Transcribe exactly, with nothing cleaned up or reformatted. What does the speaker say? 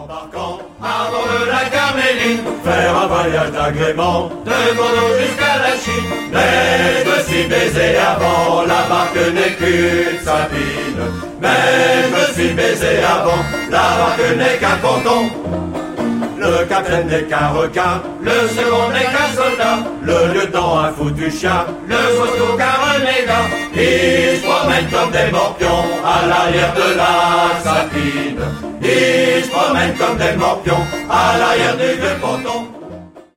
Embarquant à bord de la Carméline, faire un voyage d'agrément de Bordeaux jusqu'à la Chine. Mais je me suis baisé avant, la barque n'est qu'une sapine. Mais je me suis baisé avant, la barque n'est qu'un ponton. Le capitaine n'est qu'un requin, le second n'est qu'un soldat, le lieutenant un foutu chien, le costaud qu'un renégat. Ils se promènent comme des morpions à l'arrière de la sapine. Ils se promènent comme des morpions à l'arrière du vieux ponton.